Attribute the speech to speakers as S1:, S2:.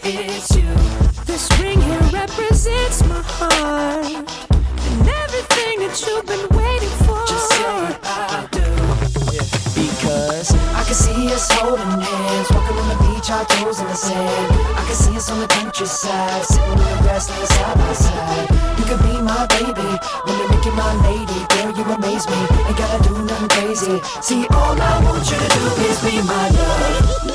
S1: it's you. This ring here represents my heart and everything that you've been waiting for. Just say I do. Because I can see us holding hands, walking on the beach, our toes in the sand. I can see us on the countryside, sitting on the grassland side by side. You could be my baby, let me make you my lady. Girl, you amaze me, ain't gotta do nothing crazy. See, all I want you to do is be my love.